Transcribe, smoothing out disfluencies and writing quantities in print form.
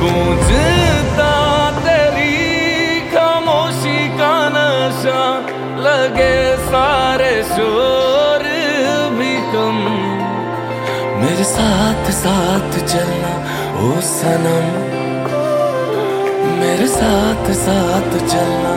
गूंजता तेरी खामोशी का नशा, लगे सारे शोर भी कम। मेरे साथ साथ चलना ओ सनम, मेरे साथ साथ चलना